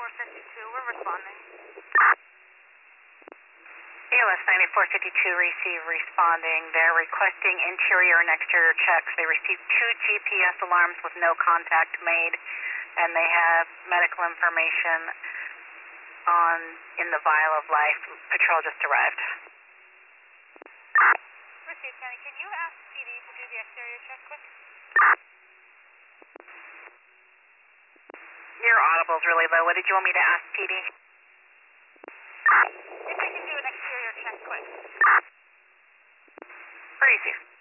9452, we're responding. EOS 9452 receive responding. They're requesting interior and exterior checks. They received 2 GPS alarms with no contact made, and they have medical information in the vial of life. Patrol just arrived. Received, County. Can you ask PD to do the exterior check quick? Your audible's really low. What did you want me to ask PD? If they can do an exterior check quick. Crazy.